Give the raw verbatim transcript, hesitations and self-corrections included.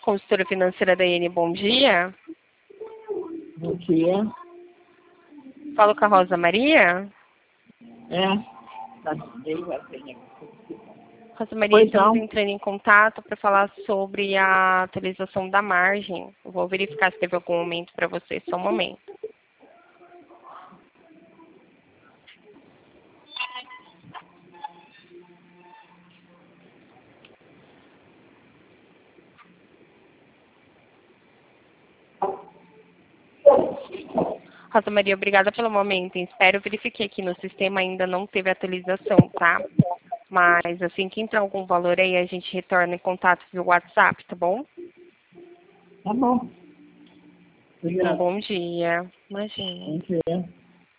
Consultora financeira da I N, bom dia. Bom dia. Falo com a Rosa Maria. É. Tá, veio assim. Rosa Maria, Pois estamos não. entrando em contato para falar sobre a atualização da margem. Eu vou verificar se teve algum momento para você, só um momento. Rosa Maria, obrigada pelo momento. Espero, verifiquei aqui no sistema, ainda não teve atualização, tá? Mas assim que entrar algum valor aí, a gente retorna em contato via WhatsApp, tá bom? Tá bom. Um Obrigado. bom dia. Imagina. Bom dia.